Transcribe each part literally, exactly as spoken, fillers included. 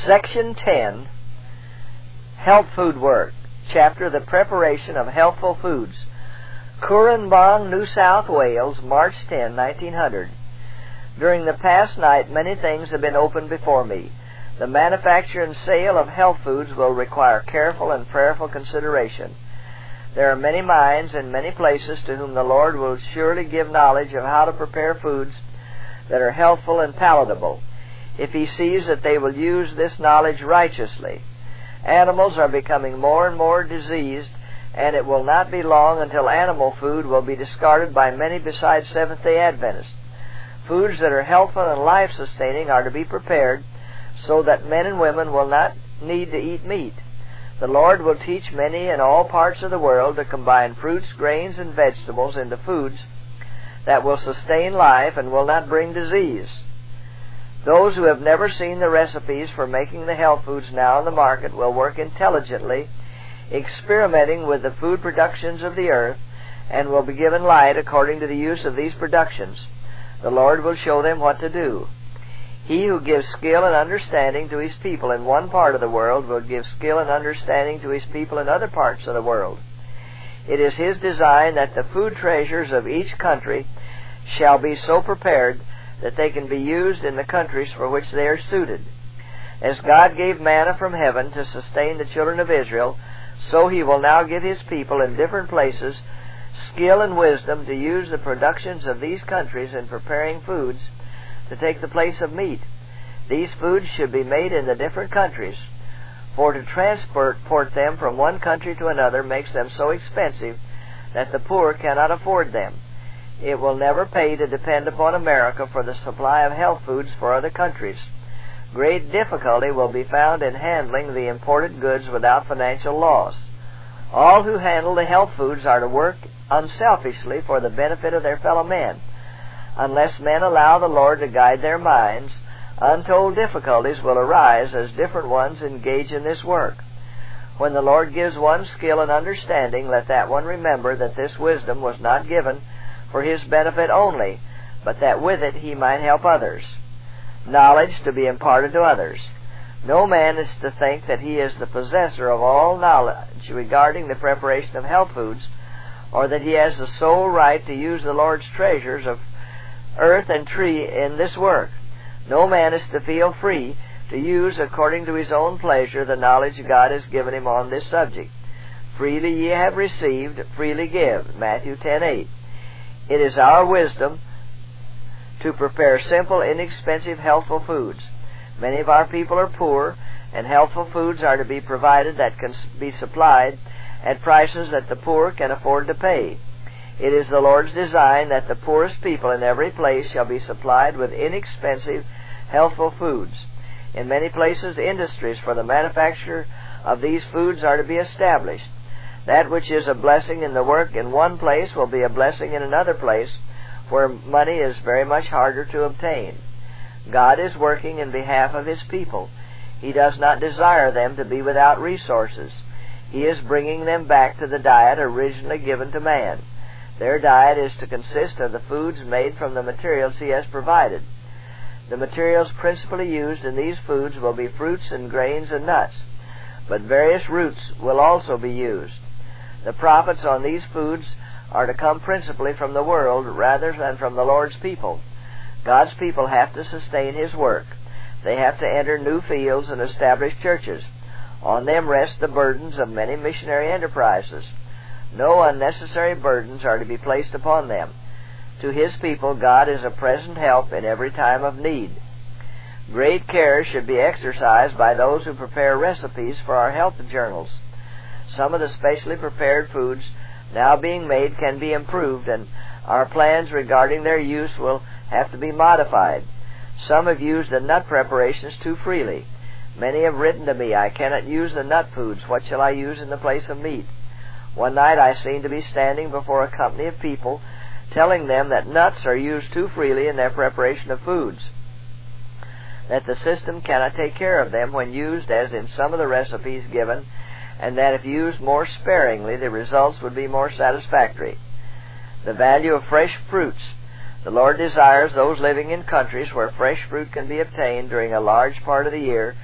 Section ten, Health Food Work, Chapter The Preparation of Healthful Foods. Currumbong, New South Wales, March tenth, nineteen hundred. During the past night, many things have been opened before me. The manufacture and sale of health foods will require careful and prayerful consideration. There are many minds in many places to whom the Lord will surely give knowledge of how to prepare foods that are healthful and palatable, if He sees that they will use this knowledge righteously. Animals are becoming more and more diseased, and it will not be long until animal food will be discarded by many besides Seventh-day Adventists. Foods that are healthful and life-sustaining are to be prepared so that men and women will not need to eat meat. The Lord will teach many in all parts of the world to combine fruits, grains, and vegetables into foods that will sustain life and will not bring disease. Those who have never seen the recipes for making the health foods now in the market will work intelligently, experimenting with the food productions of the earth, and will be given light according to the use of these productions. The Lord will show them what to do. He who gives skill and understanding to His people in one part of the world will give skill and understanding to His people in other parts of the world. It is His design that the food treasures of each country shall be so prepared that they can be used in the countries for which they are suited. As God gave manna from heaven to sustain the children of Israel, so He will now give His people in different places skill and wisdom to use the productions of these countries in preparing foods to take the place of meat. These foods should be made in the different countries, for to transport them from one country to another makes them so expensive that the poor cannot afford them. It will never pay to depend upon America for the supply of health foods for other countries. Great difficulty will be found in handling the imported goods without financial loss. All who handle the health foods are to work unselfishly for the benefit of their fellow men. Unless men allow the Lord to guide their minds, untold difficulties will arise as different ones engage in this work. When the Lord gives one skill and understanding, let that one remember that this wisdom was not given for his benefit only, but that with it he might help others. Knowledge to be imparted to others. No man is to think that he is the possessor of all knowledge regarding the preparation of health foods, or that he has the sole right to use the Lord's treasures of earth and tree in this work. No man is to feel free to use according to his own pleasure the knowledge God has given him on this subject. Freely ye have received, freely give. Matthew ten eight. It is our wisdom to prepare simple, inexpensive, healthful foods. Many of our people are poor, and healthful foods are to be provided that can be supplied at prices that the poor can afford to pay. It is the Lord's design that the poorest people in every place shall be supplied with inexpensive, healthful foods. In many places, industries for the manufacture of these foods are to be established. That which is a blessing in the work in one place will be a blessing in another place where money is very much harder to obtain. God is working in behalf of His people. He does not desire them to be without resources. He is bringing them back to the diet originally given to man. Their diet is to consist of the foods made from the materials He has provided. The materials principally used in these foods will be fruits and grains and nuts, but various roots will also be used. The profits on these foods are to come principally from the world rather than from the Lord's people. God's people have to sustain His work. They have to enter new fields and establish churches. On them rest the burdens of many missionary enterprises. No unnecessary burdens are to be placed upon them. To His people, God is a present help in every time of need. Great care should be exercised by those who prepare recipes for our health journals. Some of the specially prepared foods now being made can be improved, and our plans regarding their use will have to be modified. Some have used the nut preparations too freely. Many have written to me, "I cannot use the nut foods. What shall I use in the place of meat?" One night I seemed to be standing before a company of people telling them that nuts are used too freely in their preparation of foods, that the system cannot take care of them when used as in some of the recipes given, and that if used more sparingly the results would be more satisfactory. The value of fresh fruits. The Lord desires those living in countries where fresh fruit can be obtained during a large part of the year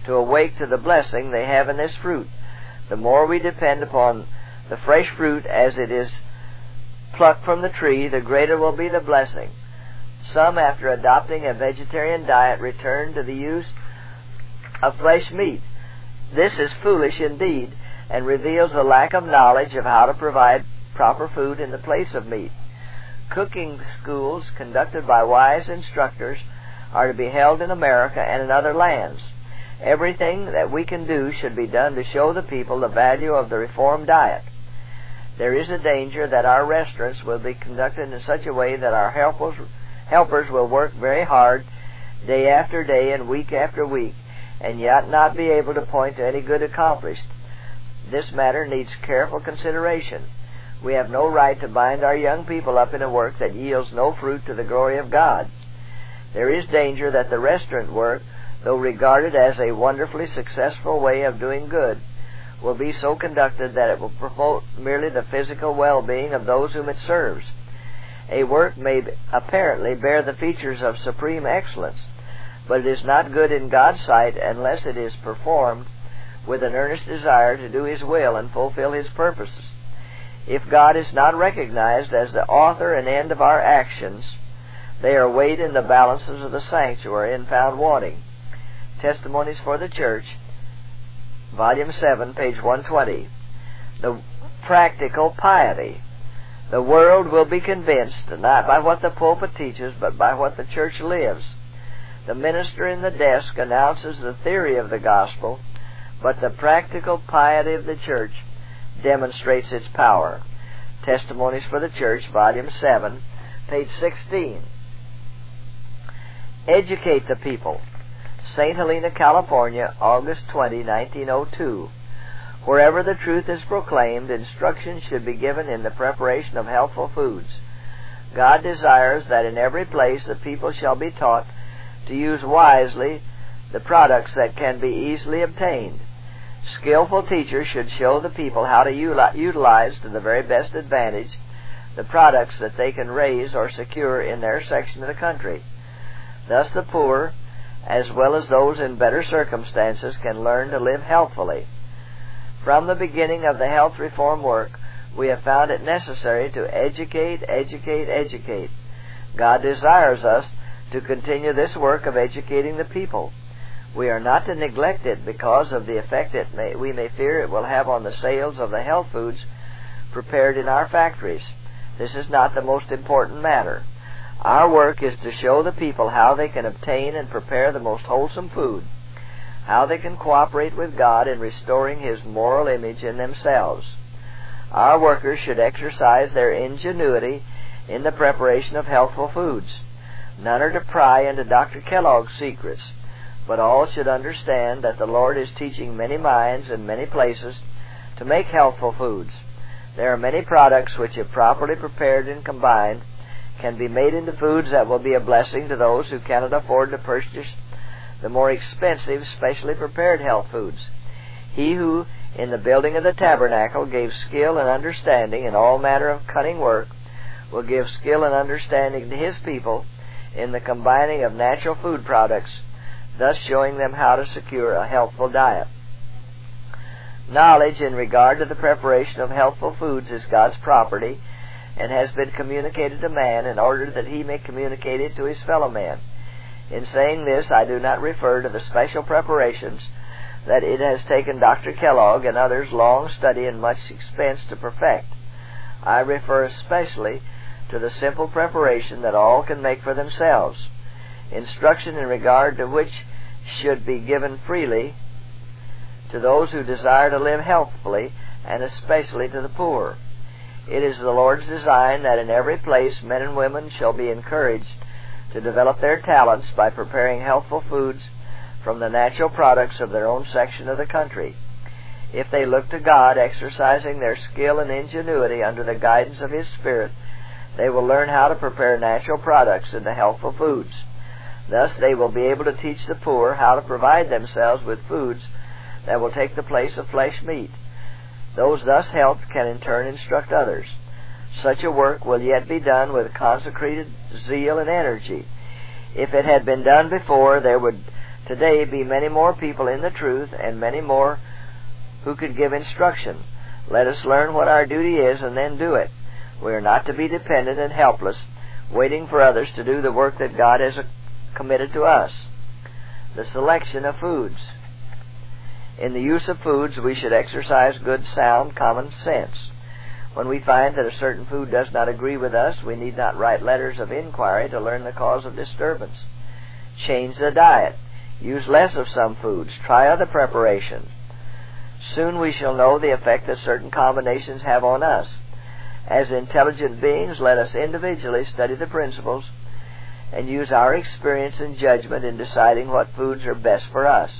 to awake to the blessing they have in this fruit. The more we depend upon the fresh fruit as it is plucked from the tree, the greater will be the blessing. Some, after adopting a vegetarian diet, return to the use of flesh meat. This is foolish indeed, and reveals a lack of knowledge of how to provide proper food in the place of meat. Cooking schools conducted by wise instructors are to be held in America and in other lands. Everything that we can do should be done to show the people the value of the reformed diet. There is a danger that our restaurants will be conducted in such a way that our helpers, helpers will work very hard day after day and week after week, and yet not be able to point to any good accomplished. This matter needs careful consideration. We have no right to bind our young people up in a work that yields no fruit to the glory of God. There is danger that the restaurant work, though regarded as a wonderfully successful way of doing good, will be so conducted that it will promote merely the physical well-being of those whom it serves. A work may apparently bear the features of supreme excellence, but it is not good in God's sight unless it is performed with an earnest desire to do His will and fulfill His purposes. If God is not recognized as the author and end of our actions, they are weighed in the balances of the sanctuary and found wanting. Testimonies for the Church, Volume seven, page one twenty. The practical piety. The world will be convinced not by what the pulpit teaches, but by what the church lives. The minister in the desk announces the theory of the gospel, but the practical piety of the church demonstrates its power. Testimonies for the Church, Volume seven, page sixteen. Educate the people. Saint Helena, California, August twentieth, nineteen oh two. Wherever the truth is proclaimed, instruction should be given in the preparation of healthful foods. God desires that in every place the people shall be taught to use wisely the products that can be easily obtained. Skillful teachers should show the people how to utilize to the very best advantage the products that they can raise or secure in their section of the country. Thus the poor, as well as those in better circumstances, can learn to live healthfully. From the beginning of the health reform work, we have found it necessary to educate, educate, educate. God desires us to continue this work of educating the people. We are not to neglect it because of the effect it may, we may fear it will have on the sales of the health foods prepared in our factories. This is not the most important matter. Our work is to show the people how they can obtain and prepare the most wholesome food, how they can cooperate with God in restoring His moral image in themselves. Our workers should exercise their ingenuity in the preparation of healthful foods. None are to pry into Doctor Kellogg's secrets, but all should understand that the Lord is teaching many minds in many places to make healthful foods. There are many products which, if properly prepared and combined, can be made into foods that will be a blessing to those who cannot afford to purchase the more expensive, specially prepared health foods. He who, in the building of the tabernacle, gave skill and understanding in all manner of cunning work, will give skill and understanding to His people in the combining of natural food products, thus showing them how to secure a healthful diet. Knowledge in regard to the preparation of healthful foods is God's property and has been communicated to man in order that he may communicate it to his fellow man. In saying this, I do not refer to the special preparations that it has taken Doctor Kellogg and others long study and much expense to perfect. I refer especially to the simple preparation that all can make for themselves, instruction in regard to which should be given freely to those who desire to live healthfully, and especially to the poor. It is the Lord's design that in every place men and women shall be encouraged to develop their talents by preparing healthful foods from the natural products of their own section of the country. If they look to God, exercising their skill and ingenuity under the guidance of His Spirit, they will learn how to prepare natural products into healthful foods. Thus they will be able to teach the poor how to provide themselves with foods that will take the place of flesh meat. Those thus helped can in turn instruct others. Such a work will yet be done with consecrated zeal and energy. If it had been done before, there would Today be many more people in the truth and many more who could give instruction. Let us learn what our duty is and then do it. We are not to be dependent and helpless, waiting for others to do the work that God has committed to us. The selection of foods. In the use of foods, we should exercise good, sound, common sense. When we find that a certain food does not agree with us, we need not write letters of inquiry to learn the cause of disturbance. Change the diet. Use less of some foods. Try other preparations. Soon we shall know the effect that certain combinations have on us. As intelligent beings, let us individually study the principles and use our experience and judgment in deciding what foods are best for us.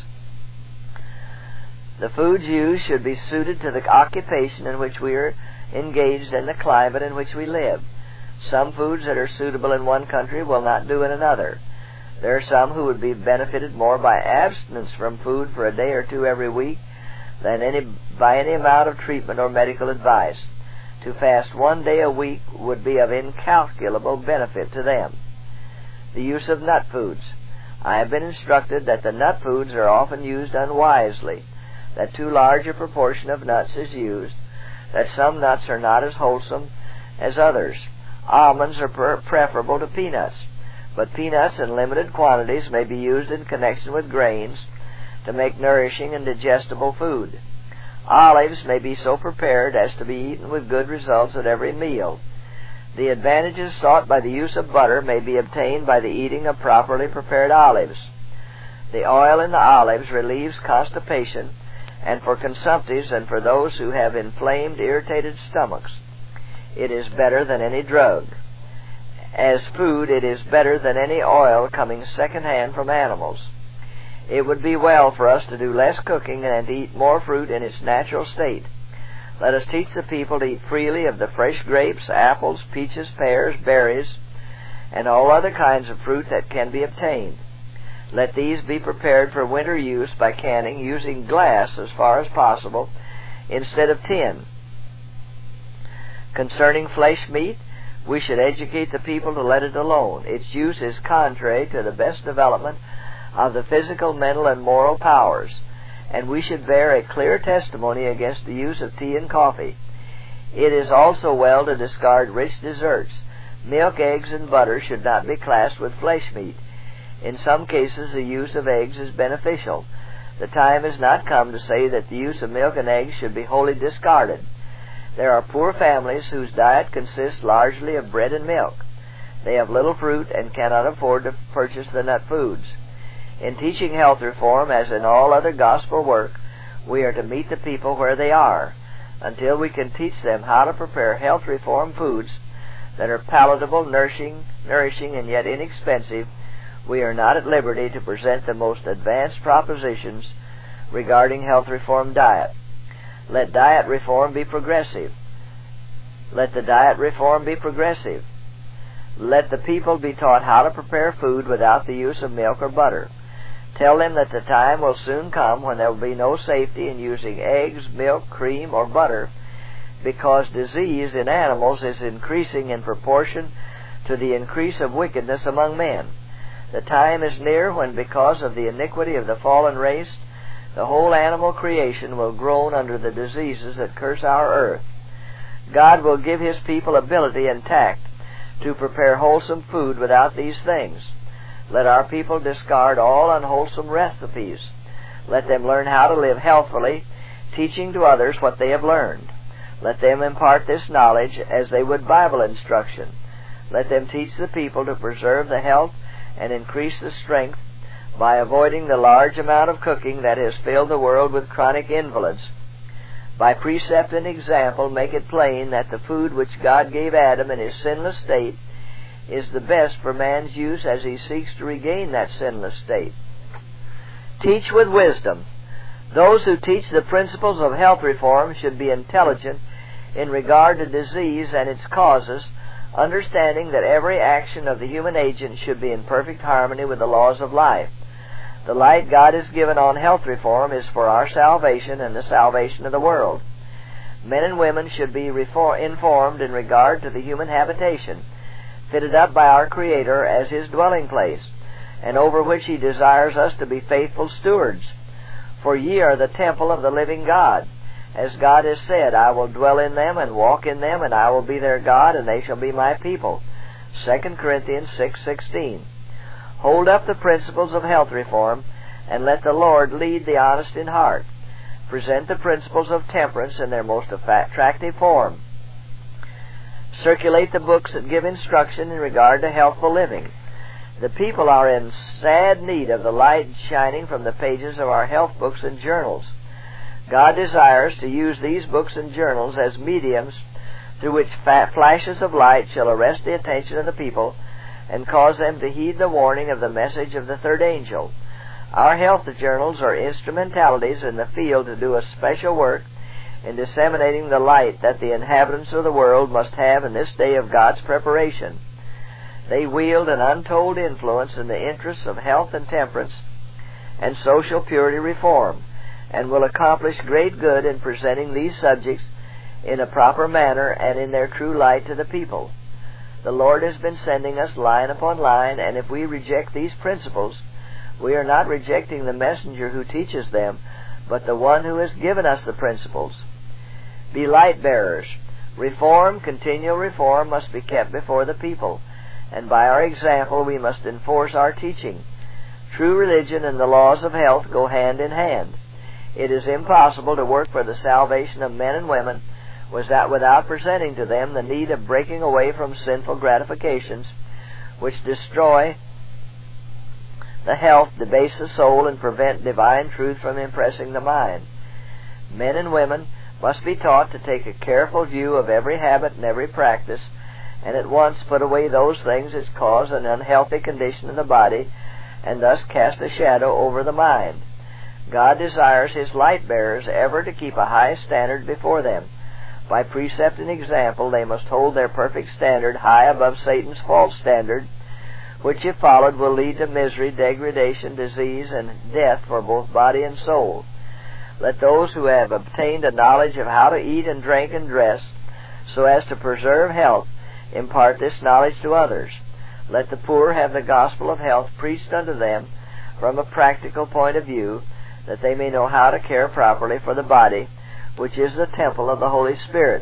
The foods used should be suited to the occupation in which we are engaged and the climate in which we live. Some foods that are suitable in one country will not do in another. There are some who would be benefited more by abstinence from food for a day or two every week than any by any amount of treatment or medical advice. To fast one day a week would be of incalculable benefit to them. The use of nut foods. I have been instructed that the nut foods are often used unwisely, that too large a proportion of nuts is used, that some nuts are not as wholesome as others. Almonds are pre- preferable to peanuts, but peanuts in limited quantities may be used in connection with grains to make nourishing and digestible food. Olives may be so prepared as to be eaten with good results at every meal. The advantages sought by the use of butter may be obtained by the eating of properly prepared olives. The oil in the olives relieves constipation, and for consumptives and for those who have inflamed, irritated stomachs, it is better than any drug. As food, it is better than any oil coming second-hand from animals. It would be well for us to do less cooking and to eat more fruit in its natural state. Let us teach the people to eat freely of the fresh grapes, apples, peaches, pears, berries, and all other kinds of fruit that can be obtained. Let these be prepared for winter use by canning, using glass as far as possible instead of tin. Concerning flesh meat, we should educate the people to let it alone. Its use is contrary to the best development of the physical, mental, and moral powers, and we should bear a clear testimony against the use of tea and coffee. It is also well to discard rich desserts. Milk, eggs, and butter should not be classed with flesh meat. In some cases, the use of eggs is beneficial. The time has not come to say that the use of milk and eggs should be wholly discarded. There are poor families whose diet consists largely of bread and milk. They have little fruit and cannot afford to purchase the nut foods. In teaching health reform, as in all other gospel work, we are to meet the people where they are. Until we can teach them how to prepare health reform foods that are palatable, nourishing, nourishing, and yet inexpensive, we are not at liberty to present the most advanced propositions regarding health reform diet. Let diet reform be progressive. Let the diet reform be progressive. Let the people be taught how to prepare food without the use of milk or butter. Tell them that the time will soon come when there will be no safety in using eggs, milk, cream, or butter, because disease in animals is increasing in proportion to the increase of wickedness among men. The time is near when, because of the iniquity of the fallen race, the whole animal creation will groan under the diseases that curse our earth. God will give His people ability and tact to prepare wholesome food without these things. Let our people discard all unwholesome recipes. Let them learn how to live healthfully, teaching to others what they have learned. Let them impart this knowledge as they would Bible instruction. Let them teach the people to preserve the health and increase the strength by avoiding the large amount of cooking that has filled the world with chronic invalids. By precept and example, make it plain that the food which God gave Adam in his sinless state is the best for man's use as he seeks to regain that sinless state. Teach with wisdom. Those who teach the principles of health reform should be intelligent in regard to disease and its causes, understanding that every action of the human agent should be in perfect harmony with the laws of life. The light God has given on health reform is for our salvation and the salvation of the world. Men and women should be reform- informed in regard to the human habitation, fitted up by our Creator as His dwelling place. and over which He desires us to be faithful stewards. For ye are the temple of the living God. As God has said, I will dwell in them and walk in them, and I will be their God, and they shall be my people. Second Corinthians six sixteen. Hold up the principles of health reform, and let the Lord lead the honest in heart. Present the principles of temperance in their most attractive form. Circulate the books that give instruction in regard to healthful living. The people are in sad need of the light shining from the pages of our health books and journals. God desires to use these books and journals as mediums through which flashes of light shall arrest the attention of the people and cause them to heed the warning of the message of the third angel. Our health journals are instrumentalities in the field to do a special work in disseminating the light that the inhabitants of the world must have in this day of God's preparation. They wield an untold influence in the interests of health and temperance and social purity reform, and will accomplish great good in presenting these subjects in a proper manner and in their true light to the people. The Lord has been sending us line upon line, and if we reject these principles, we are not rejecting the messenger who teaches them, but the one who has given us the principles. Be light bearers. Reform, continual reform, must be kept before the people, and by our example we must enforce our teaching. True religion and the laws of health go hand in hand. It is impossible to work for the salvation of men and women without presenting to them the need of breaking away from sinful gratifications which destroy the health, debase the soul, and prevent divine truth from impressing the mind. Men and women must be taught to take a careful view of every habit and every practice, and at once put away those things which cause an unhealthy condition in the body, and thus cast a shadow over the mind. God desires His light-bearers ever to keep a high standard before them. By precept and example, they must hold their perfect standard high above Satan's false standard, which, if followed, will lead to misery, degradation, disease, and death for both body and soul. Let those who have obtained a knowledge of how to eat and drink and dress so as to preserve health impart this knowledge to others. Let the poor have the gospel of health preached unto them from a practical point of view, that they may know how to care properly for the body, which is the temple of the Holy Spirit.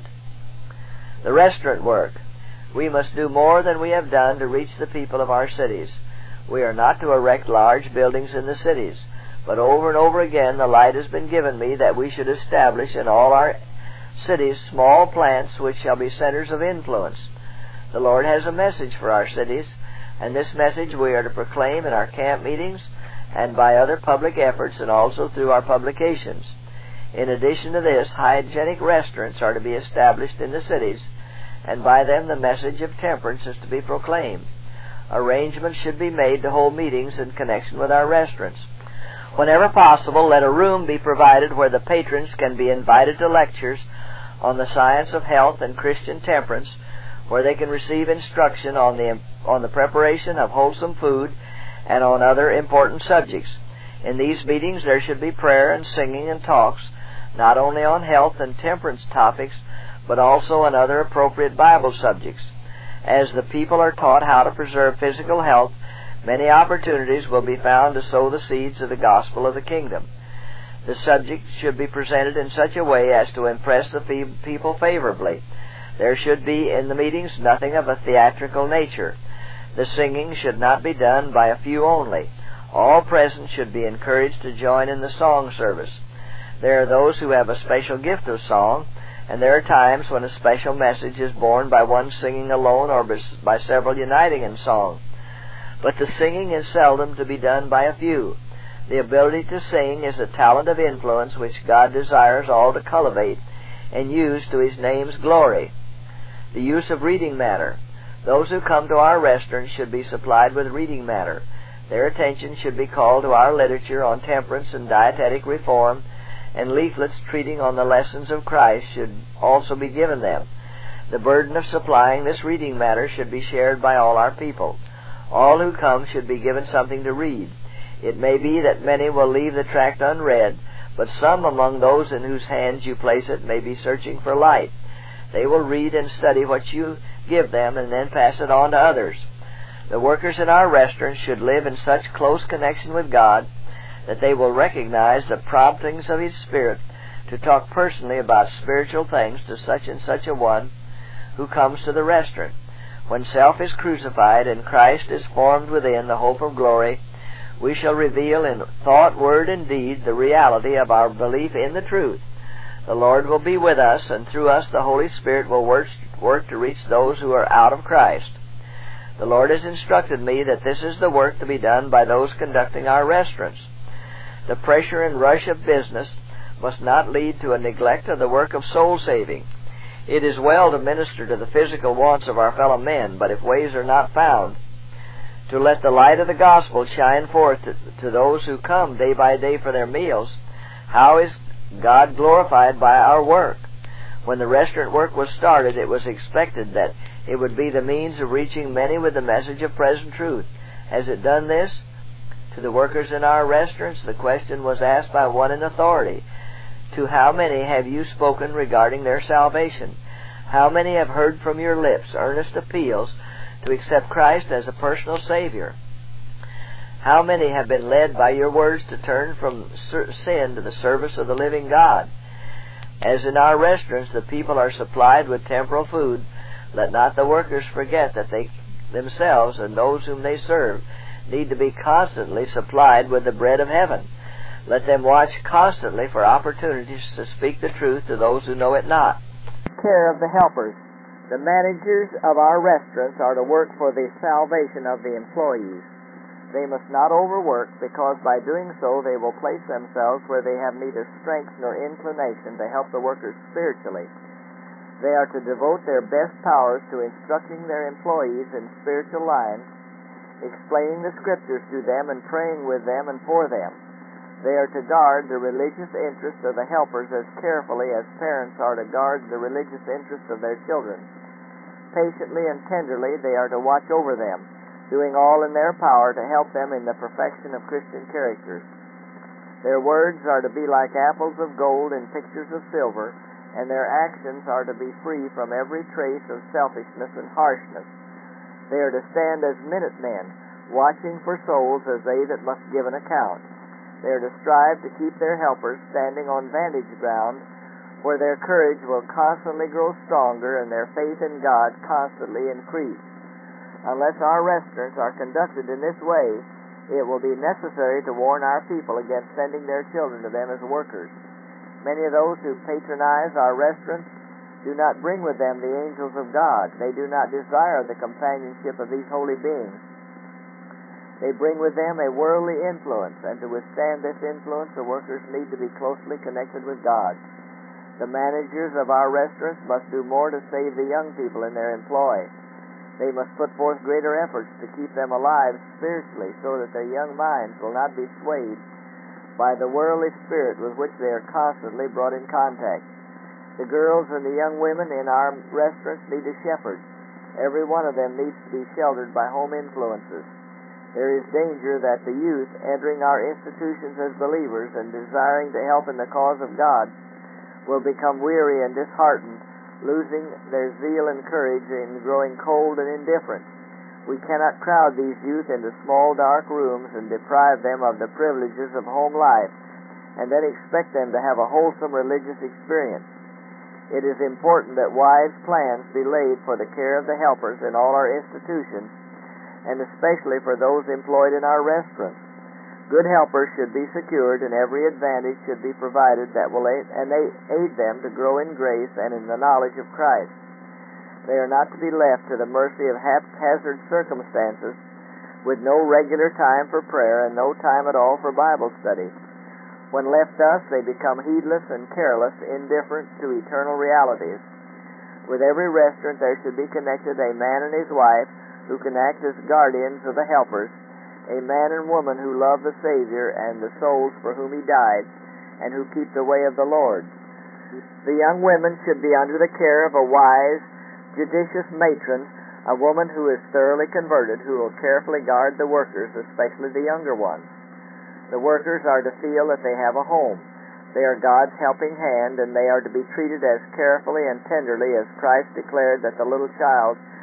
The restaurant work. We must do more than we have done to reach the people of our cities. We are not to erect large buildings in the cities, but over and over again the light has been given me that we should establish in all our cities small plants which shall be centers of influence. The Lord has a message for our cities, and this message we are to proclaim in our camp meetings and by other public efforts, and also through our publications. In addition to this, hygienic restaurants are to be established in the cities, and by them the message of temperance is to be proclaimed. Arrangements should be made to hold meetings in connection with our restaurants. Whenever possible, let a room be provided where the patrons can be invited to lectures on the science of health and Christian temperance, where they can receive instruction on the on the preparation of wholesome food and on other important subjects. In these meetings there should be prayer and singing and talks, not only on health and temperance topics, but also on other appropriate Bible subjects. As the people are taught how to preserve physical health, many opportunities will be found to sow the seeds of the gospel of the kingdom. The subject should be presented in such a way as to impress the people favorably. There should be in the meetings nothing of a theatrical nature. The singing should not be done by a few only. All present should be encouraged to join in the song service. There are those who have a special gift of song, and there are times when a special message is borne by one singing alone or by several uniting in song. But the singing is seldom to be done by a few. The ability to sing is a talent of influence which God desires all to cultivate and use to His name's glory. The use of reading matter. Those who come to our restaurant should be supplied with reading matter. Their attention should be called to our literature on temperance and dietetic reform, and leaflets treating on the lessons of Christ should also be given them. The burden of supplying this reading matter should be shared by all our people. All who come should be given something to read. It may be that many will leave the tract unread, but some among those in whose hands you place it may be searching for light. They will read and study what you give them and then pass it on to others. The workers in our restaurants should live in such close connection with God that they will recognize the promptings of His Spirit to talk personally about spiritual things to such and such a one who comes to the restaurant. When self is crucified and Christ is formed within the hope of glory, we shall reveal in thought, word, and deed the reality of our belief in the truth. The Lord will be with us, and through us the Holy Spirit will work, work to reach those who are out of Christ. The Lord has instructed me that this is the work to be done by those conducting our restaurants. The pressure and rush of business must not lead to a neglect of the work of soul saving. It is well to minister to the physical wants of our fellow men, but if ways are not found to let the light of the gospel shine forth to, to those who come day by day for their meals, how is God glorified by our work? When the restaurant work was started, it was expected that it would be the means of reaching many with the message of present truth. Has it done this? To the workers in our restaurants, the question was asked by one in authority. To how many have you spoken regarding their salvation? How many have heard from your lips earnest appeals to accept Christ as a personal Savior? How many have been led by your words to turn from sin to the service of the living God? As in our restaurants, the people are supplied with temporal food. Let not the workers forget that they themselves and those whom they serve need to be constantly supplied with the bread of heaven. Let them watch constantly for opportunities to speak the truth to those who know it not. Care of the helpers. The managers of our restaurants are to work for the salvation of the employees. They must not overwork, because by doing so they will place themselves where they have neither strength nor inclination to help the workers spiritually. They are to devote their best powers to instructing their employees in spiritual lines, explaining the Scriptures to them and praying with them and for them. They are to guard the religious interests of the helpers as carefully as parents are to guard the religious interests of their children. Patiently and tenderly they are to watch over them, doing all in their power to help them in the perfection of Christian characters. Their words are to be like apples of gold and pictures of silver, and their actions are to be free from every trace of selfishness and harshness. They are to stand as minutemen, watching for souls as they that must give an account. They are to strive to keep their helpers standing on vantage ground, where their courage will constantly grow stronger and their faith in God constantly increase. Unless our restaurants are conducted in this way, it will be necessary to warn our people against sending their children to them as workers. Many of those who patronize our restaurants do not bring with them the angels of God. They do not desire the companionship of these holy beings. They bring with them a worldly influence, and to withstand this influence, the workers need to be closely connected with God. The managers of our restaurants must do more to save the young people in their employ. They must put forth greater efforts to keep them alive spiritually, so that their young minds will not be swayed by the worldly spirit with which they are constantly brought in contact. The girls and the young women in our restaurants need a shepherd. Every one of them needs to be sheltered by home influences. There is danger that the youth entering our institutions as believers and desiring to help in the cause of God will become weary and disheartened, losing their zeal and courage and growing cold and indifferent. We cannot crowd these youth into small dark rooms and deprive them of the privileges of home life and then expect them to have a wholesome religious experience. It is important that wise plans be laid for the care of the helpers in all our institutions, and especially for those employed in our restaurants. Good helpers should be secured, and every advantage should be provided that will aid, and they aid them to grow in grace and in the knowledge of Christ. They are not to be left to the mercy of haphazard circumstances, with no regular time for prayer and no time at all for Bible study. When left thus, they become heedless and careless, indifferent to eternal realities. With every restaurant there should be connected a man and his wife, who can act as guardians of the helpers, a man and woman who love the Savior and the souls for whom He died, and who keep the way of the Lord. The young women should be under the care of a wise, judicious matron, a woman who is thoroughly converted, who will carefully guard the workers, especially the younger ones. The workers are to feel that they have a home. They are God's helping hand, and they are to be treated as carefully and tenderly as Christ declared that the little child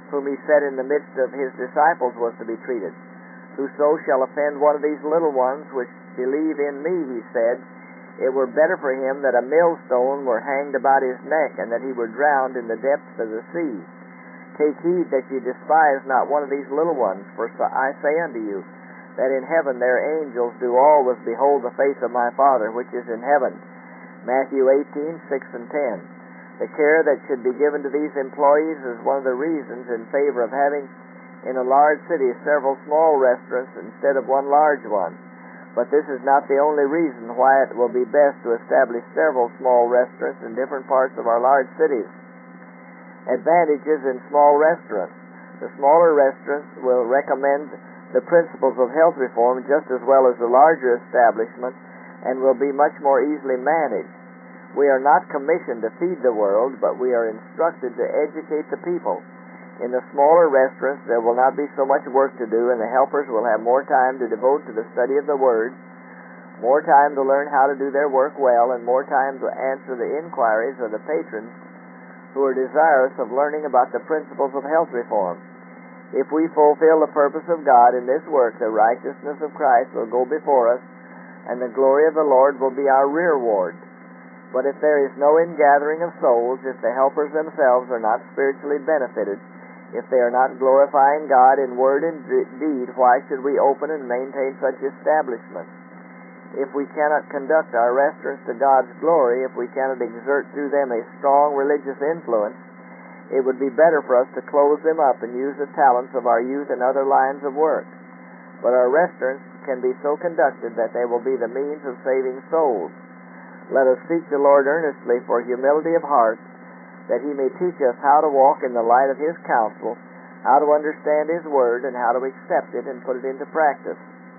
whom he said in the midst of his disciples was to be treated. Whoso shall offend one of these little ones which believe in me, he said, it were better for him that a millstone were hanged about his neck, and that he were drowned in the depths of the sea. Take heed that ye despise not one of these little ones, for I say unto you, that in heaven their angels do always behold the face of my Father which is in heaven. Matthew eighteen, six and ten. The care that should be given to these employees is one of the reasons in favor of having in a large city several small restaurants instead of one large one. But this is not the only reason why it will be best to establish several small restaurants in different parts of our large cities. Advantages in small restaurants. The smaller restaurants will recommend the principles of health reform just as well as the larger establishments and will be much more easily managed. We are not commissioned to feed the world, but we are instructed to educate the people. In the smaller restaurants, there will not be so much work to do, and the helpers will have more time to devote to the study of the Word, more time to learn how to do their work well, and more time to answer the inquiries of the patrons who are desirous of learning about the principles of health reform. If we fulfill the purpose of God in this work, the righteousness of Christ will go before us, and the glory of the Lord will be our rearward. But if there is no ingathering of souls, if the helpers themselves are not spiritually benefited, if they are not glorifying God in word and deed, why should we open and maintain such establishments? If we cannot conduct our restaurants to God's glory, if we cannot exert through them a strong religious influence, it would be better for us to close them up and use the talents of our youth in other lines of work. But our restaurants can be so conducted that they will be the means of saving souls. Let us seek the Lord earnestly for humility of heart, that He may teach us how to walk in the light of His counsel, how to understand His Word, and how to accept it and put it into practice.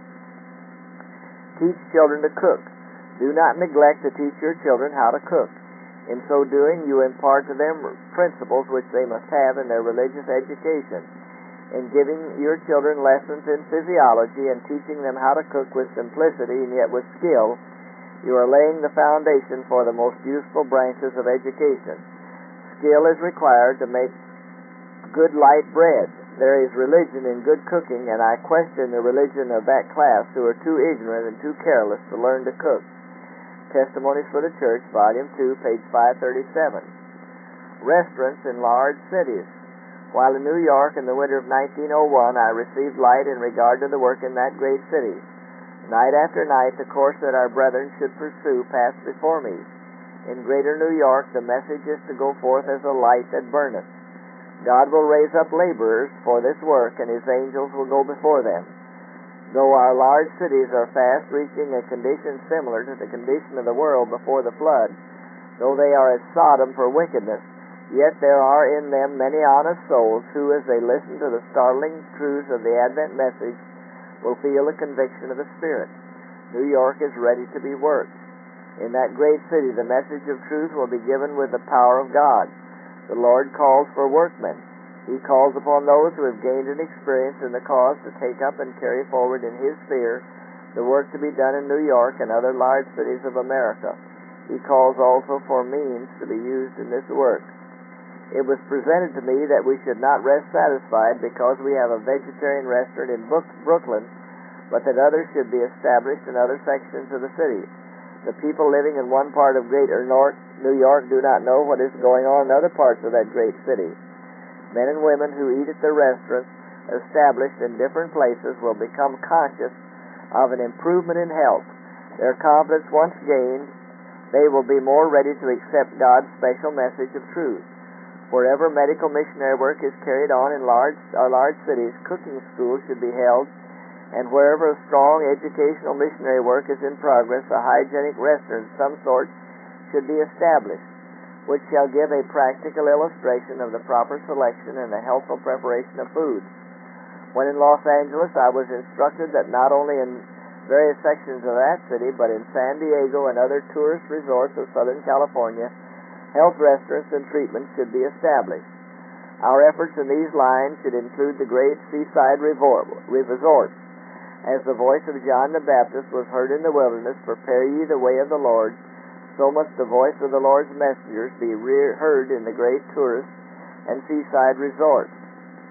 Teach children to cook. Do not neglect to teach your children how to cook. In so doing, you impart to them principles which they must have in their religious education. In giving your children lessons in physiology and teaching them how to cook with simplicity and yet with skill, you are laying the foundation for the most useful branches of education. Skill is required to make good light bread. There is religion in good cooking, and I question the religion of that class who are too ignorant and too careless to learn to cook. Testimonies for the Church, Volume two, page five thirty-seven. Restaurants in large cities. While in New York in the winter of nineteen oh one, I received light in regard to the work in that great city. Night after night, the course that our brethren should pursue passed before me. In greater New York, the message is to go forth as a light that burneth. God will raise up laborers for this work, and His angels will go before them. Though our large cities are fast reaching a condition similar to the condition of the world before the flood, though they are as Sodom for wickedness, yet there are in them many honest souls who, as they listen to the startling truths of the Advent message, will feel the conviction of the Spirit. New York is ready to be worked. In that great city, the message of truth will be given with the power of God. The Lord calls for workmen. He calls upon those who have gained an experience in the cause to take up and carry forward in His sphere the work to be done in New York and other large cities of America. He calls also for means to be used in this work. It was presented to me that we should not rest satisfied because we have a vegetarian restaurant in Brooklyn, but that others should be established in other sections of the city. The people living in one part of Greater New York do not know what is going on in other parts of that great city. Men and women who eat at the restaurants established in different places will become conscious of an improvement in health. Their confidence once gained, they will be more ready to accept God's special message of truth. Wherever medical missionary work is carried on in large, our large cities, cooking schools should be held, and wherever a strong educational missionary work is in progress, a hygienic restaurant of some sort should be established, which shall give a practical illustration of the proper selection and the healthful preparation of foods. When in Los Angeles, I was instructed that not only in various sections of that city, but in San Diego and other tourist resorts of Southern California, health restaurants and treatments should be established. Our efforts in these lines should include the great seaside resorts. As the voice of John the Baptist was heard in the wilderness, prepare ye the way of the Lord, so must the voice of the Lord's messengers be heard in the great tourist and seaside resorts.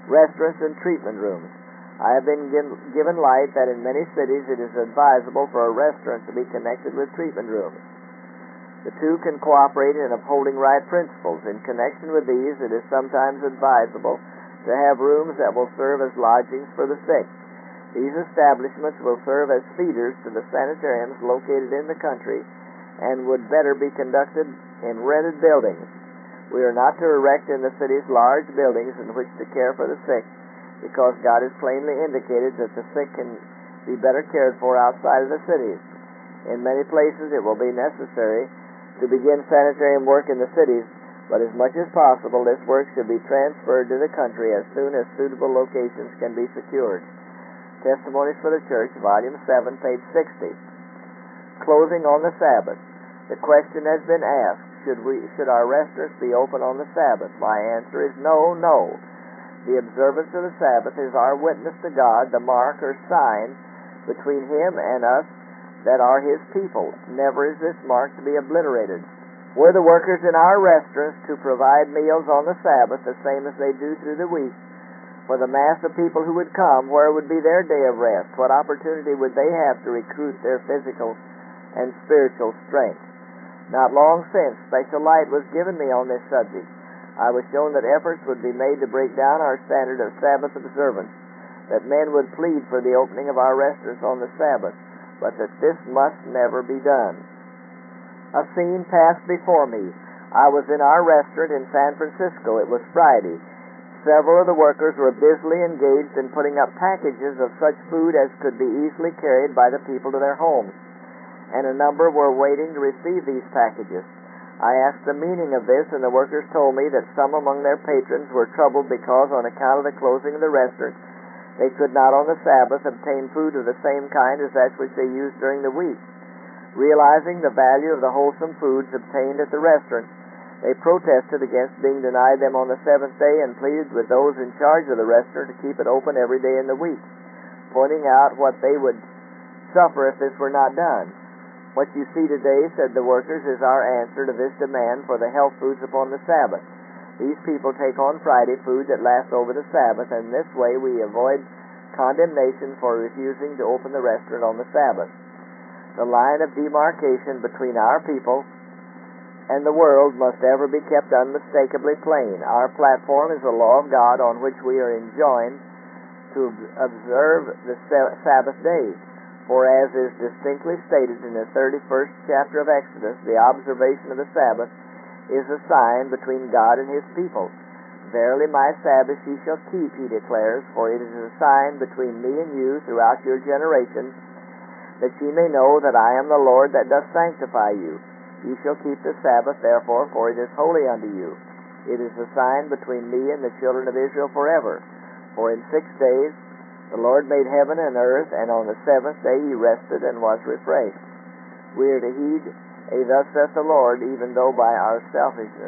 Restaurants and treatment rooms. I have been given light that in many cities it is advisable for a restaurant to be connected with treatment rooms. The two can cooperate in upholding right principles. In connection with these, it is sometimes advisable to have rooms that will serve as lodgings for the sick. These establishments will serve as feeders to the sanitariums located in the country and would better be conducted in rented buildings. We are not to erect in the cities large buildings in which to care for the sick, because God has plainly indicated that the sick can be better cared for outside of the cities. In many places it will be necessary to begin sanitarium work in the cities, but as much as possible this work should be transferred to the country as soon as suitable locations can be secured. Testimonies for the Church, Volume seven, page sixty. Closing on the Sabbath. The question has been asked, should we, should our restaurants be open on the Sabbath? My answer is no, no. The observance of the Sabbath is our witness to God, the mark or sign between Him and us that are His people. Never is this mark to be obliterated. Were the workers in our restaurants to provide meals on the Sabbath the same as they do through the week, for the mass of people who would come, where would be their day of rest? What opportunity would they have to recruit their physical and spiritual strength? Not long since, special light was given me on this subject. I was shown that efforts would be made to break down our standard of Sabbath observance, that men would plead for the opening of our restaurants on the Sabbath, but that this must never be done. A scene passed before me. I was in our restaurant in San Francisco. It was Friday. Several of the workers were busily engaged in putting up packages of such food as could be easily carried by the people to their homes, and a number were waiting to receive these packages. I asked the meaning of this, and the workers told me that some among their patrons were troubled because, on account of the closing of the restaurant, they could not on the Sabbath obtain food of the same kind as that which they used during the week. Realizing the value of the wholesome foods obtained at the restaurant, they protested against being denied them on the seventh day and pleaded with those in charge of the restaurant to keep it open every day in the week, pointing out what they would suffer if this were not done. What you see today, said the workers, is our answer to this demand for the health foods upon the Sabbath. These people take on Friday food that lasts over the Sabbath, and this way we avoid condemnation for refusing to open the restaurant on the Sabbath. The line of demarcation between our people and the world must ever be kept unmistakably plain. Our platform is the law of God on which we are enjoined to observe the Sabbath days. For as is distinctly stated in the thirty-first chapter of Exodus, the observation of the Sabbath is a sign between God and His people. Verily my Sabbath ye shall keep, He declares, for it is a sign between me and you throughout your generations, that ye may know that I am the Lord that doth sanctify you. Ye shall keep the Sabbath, therefore, for it is holy unto you. It is a sign between me and the children of Israel forever. For in six days the Lord made heaven and earth, and on the seventh day He rested and was refreshed. We are to heed a thus saith the Lord, even though by our selfishness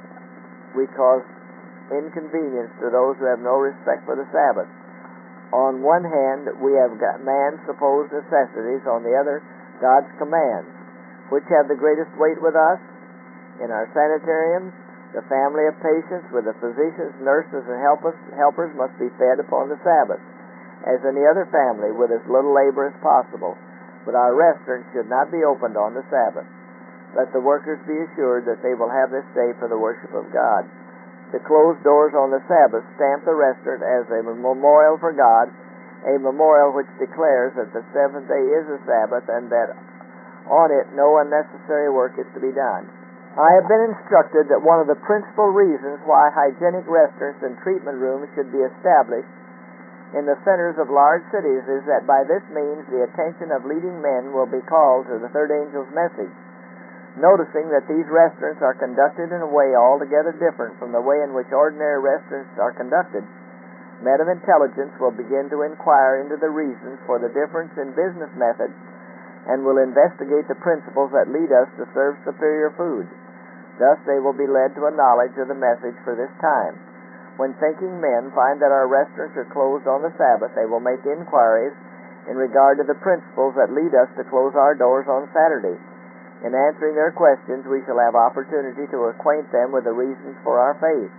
we cause inconvenience to those who have no respect for the Sabbath. On one hand, we have got man's supposed necessities, on the other, God's commands. Which have the greatest weight with us? In our sanitariums, the family of patients with the physicians, nurses, and helpers, helpers must be fed upon the Sabbath, as any other family, with as little labor as possible. But our restaurants should not be opened on the Sabbath. Let the workers be assured that they will have this day for the worship of God. To close doors on the Sabbath stamp the restaurant as a memorial for God, a memorial which declares that the seventh day is a Sabbath and that on it no unnecessary work is to be done. I have been instructed that one of the principal reasons why hygienic restaurants and treatment rooms should be established in the centers of large cities is that by this means the attention of leading men will be called to the third angel's message. Noticing that these restaurants are conducted in a way altogether different from the way in which ordinary restaurants are conducted, men of intelligence will begin to inquire into the reasons for the difference in business methods and will investigate the principles that lead us to serve superior food. Thus they will be led to a knowledge of the message for this time. When thinking men find that our restaurants are closed on the Sabbath, they will make inquiries in regard to the principles that lead us to close our doors on Saturday. In answering their questions, we shall have opportunity to acquaint them with the reasons for our faith.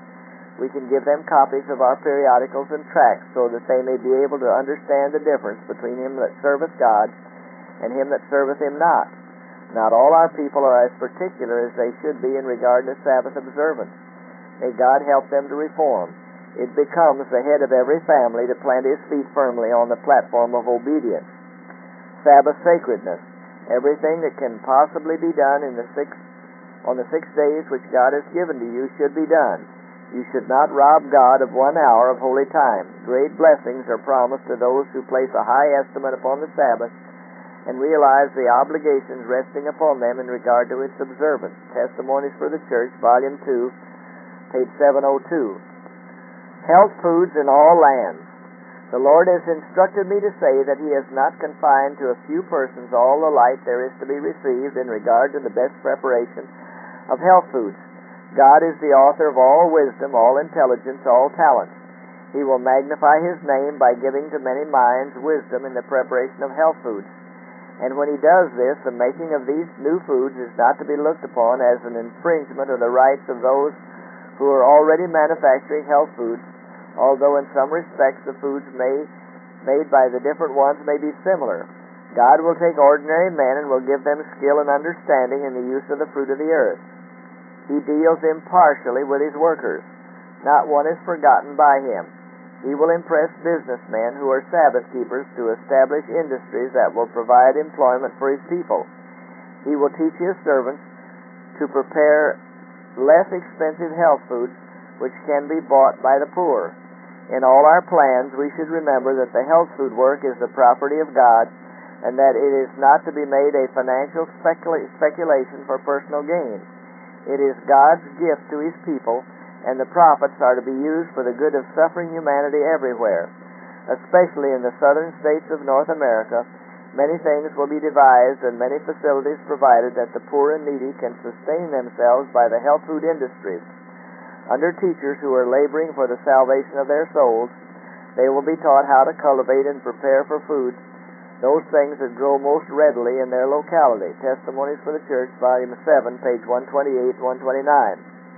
We can give them copies of our periodicals and tracts so that they may be able to understand the difference between him that serveth God and him that serveth him not. Not all our people are as particular as they should be in regard to Sabbath observance. May God help them to reform. It becomes the head of every family to plant his feet firmly on the platform of obedience. Sabbath sacredness. Everything that can possibly be done in the six, on the six days which God has given to you should be done. You should not rob God of one hour of holy time. Great blessings are promised to those who place a high estimate upon the Sabbath and realize the obligations resting upon them in regard to its observance. Testimonies for the Church, Volume two, page seven oh two. Health foods in all lands. The Lord has instructed me to say that he has not confined to a few persons all the light there is to be received in regard to the best preparation of health foods. God is the author of all wisdom, all intelligence, all talents. He will magnify his name by giving to many minds wisdom in the preparation of health foods. And when he does this, the making of these new foods is not to be looked upon as an infringement of the rights of those who are already manufacturing health foods, although in some respects the foods may, made by the different ones may be similar. God will take ordinary men and will give them skill and understanding in the use of the fruit of the earth. He deals impartially with his workers. Not one is forgotten by him. He will impress businessmen who are Sabbath keepers to establish industries that will provide employment for his people. He will teach his servants to prepare less expensive health foods which can be bought by the poor. In all our plans, we should remember that the health food work is the property of God and that it is not to be made a financial specula- speculation for personal gain. It is God's gift to his people, and the profits are to be used for the good of suffering humanity everywhere. Especially in the southern states of North America, many things will be devised and many facilities provided that the poor and needy can sustain themselves by the health food industries. Under teachers who are laboring for the salvation of their souls, they will be taught how to cultivate and prepare for food those things that grow most readily in their locality. Testimonies for the Church, Volume seven, page one twenty-eight to one twenty-nine.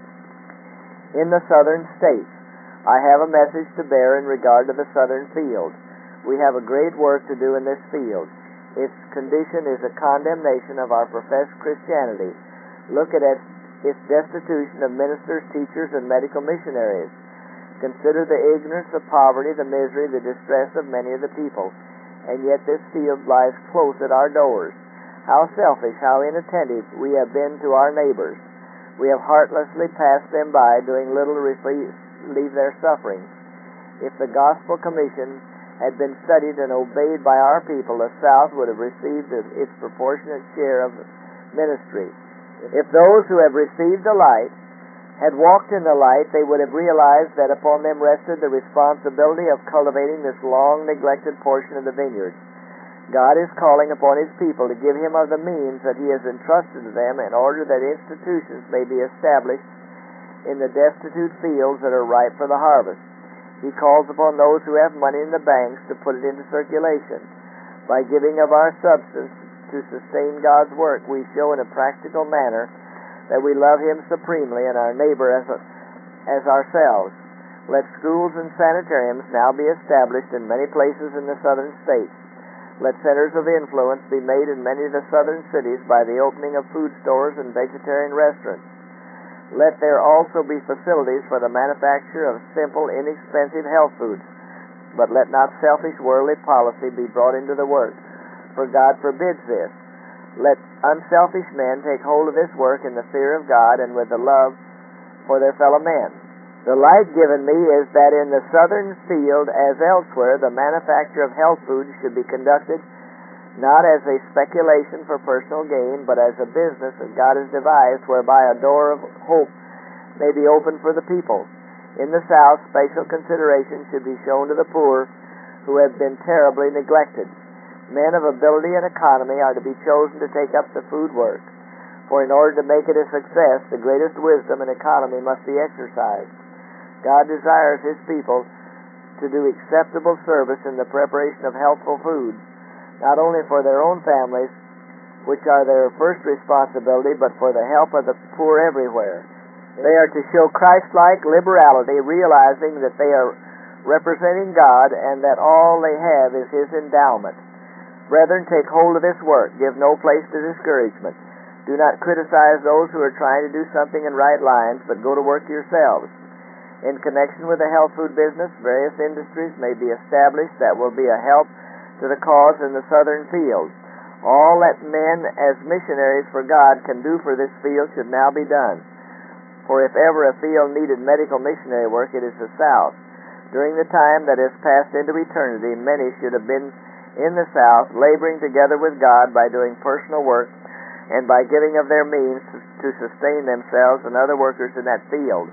In the southern states, I have a message to bear in regard to the southern field. We have a great work to do in this field. Its condition is a condemnation of our professed Christianity. Look at its destitution of ministers, teachers, and medical missionaries. Consider the ignorance, the poverty, the misery, the distress of many of the people. And yet this field lies close at our doors. How selfish, how inattentive we have been to our neighbors. We have heartlessly passed them by, doing little to relieve their suffering. If the Gospel Commission had been studied and obeyed by our people, the South would have received its proportionate share of ministry. If those who have received the light had walked in the light, they would have realized that upon them rested the responsibility of cultivating this long-neglected portion of the vineyard. God is calling upon his people to give him of the means that he has entrusted to them in order that institutions may be established in the destitute fields that are ripe for the harvest. He calls upon those who have money in the banks to put it into circulation. By giving of our substance to sustain God's work, we show in a practical manner that we love him supremely and our neighbor as, a, as ourselves. Let schools and sanitariums now be established in many places in the southern states. Let centers of influence be made in many of the southern cities by the opening of food stores and vegetarian restaurants. Let there also be facilities for the manufacture of simple, inexpensive health foods. But let not selfish, worldly policy be brought into the work, for God forbids this. Let unselfish men take hold of this work in the fear of God and with the love for their fellow men. The light given me is that in the southern field, as elsewhere, the manufacture of health foods should be conducted not as a speculation for personal gain, but as a business that God has devised whereby a door of hope may be opened for the people. In the South, special consideration should be shown to the poor who have been terribly neglected. Men of ability and economy are to be chosen to take up the food work, for in order to make it a success, the greatest wisdom and economy must be exercised. God desires his people to do acceptable service in the preparation of healthful food, not only for their own families, which are their first responsibility, but for the help of the poor everywhere. They are to show Christ-like liberality, realizing that they are representing God and that all they have is His endowment. Brethren, take hold of this work. Give no place to discouragement. Do not criticize those who are trying to do something in right lines, but go to work yourselves. In connection with the health food business, various industries may be established that will be a help to the cause in the southern field. All that men as missionaries for God can do for this field should now be done. For if ever a field needed medical missionary work, it is the South. During the time that has passed into eternity, many should have been in the South, laboring together with God by doing personal work and by giving of their means to sustain themselves and other workers in that field.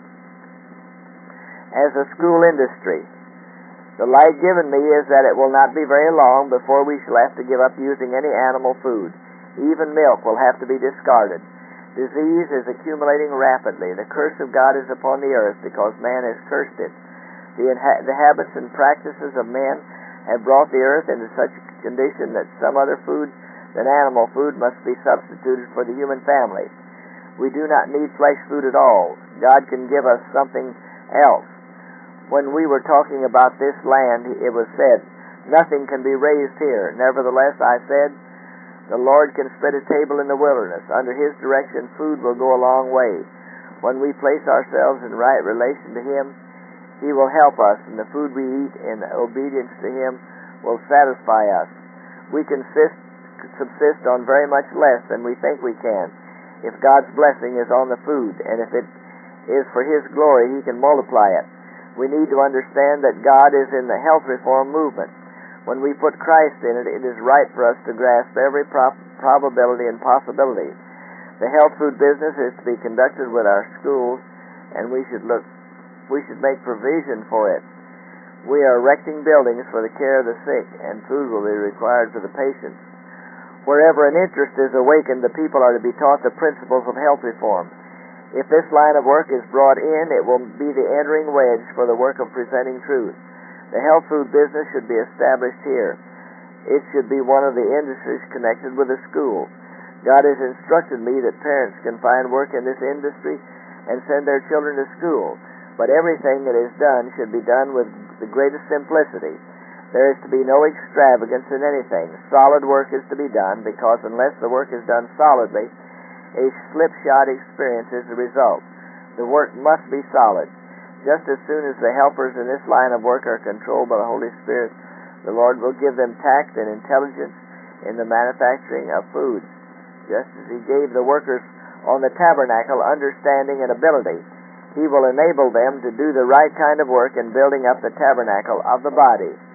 As a school industry, the light given me is that it will not be very long before we shall have to give up using any animal food. Even milk will have to be discarded. Disease is accumulating rapidly. The curse of God is upon the earth because man has cursed it. The, inha- the habits and practices of men have brought the earth into such a condition that some other food than animal food must be substituted for the human family. We do not need flesh food at all. God can give us something else. When we were talking about this land, it was said, nothing can be raised here. Nevertheless, I said, the Lord can spread a table in the wilderness. Under His direction, food will go a long way. When we place ourselves in right relation to Him, He will help us, and the food we eat in obedience to Him will satisfy us. We can subsist, subsist on very much less than we think we can, if God's blessing is on the food, and if it is for His glory, He can multiply it. We need to understand that God is in the health reform movement. When we put Christ in it, it is right for us to grasp every prob- probability and possibility. The health food business is to be conducted with our schools, and we should look We should make provision for it. We are erecting buildings for the care of the sick, and food will be required for the patients. Wherever an interest is awakened, the people are to be taught the principles of health reform. If this line of work is brought in, it will be the entering wedge for the work of presenting truth. The health food business should be established here. It should be one of the industries connected with the school. God has instructed me that parents can find work in this industry and send their children to school. But everything that is done should be done with the greatest simplicity. There is to be no extravagance in anything. Solid work is to be done, because unless the work is done solidly, a slipshod experience is the result. The work must be solid. Just as soon as the helpers in this line of work are controlled by the Holy Spirit, the Lord will give them tact and intelligence in the manufacturing of food, just as He gave the workers on the tabernacle understanding and ability. He will enable them to do the right kind of work in building up the tabernacle of the body.